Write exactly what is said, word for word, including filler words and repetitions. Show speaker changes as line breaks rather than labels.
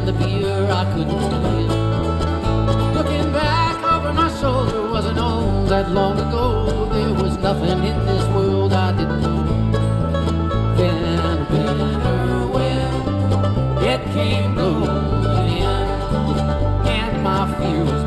the beer, I couldn't tell you. Looking back over my shoulder, wasn't all that long ago. There was nothing in this world I didn't know. Then a bitter wind, it came blowing in, and my fear was